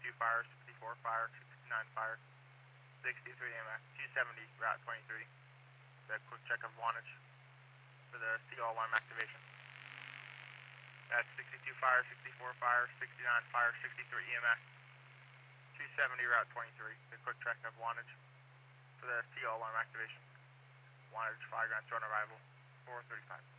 62 fire, 64 fire, 69 fire, 63 EMS, 270 route 23. The quick check of wattage for the CO alarm activation. That's 62 fire, 64 fire, 69 fire, 63 EMS, 270 route 23. The quick check of wattage for the CO alarm activation. Wattage 5 ground on arrival, 435.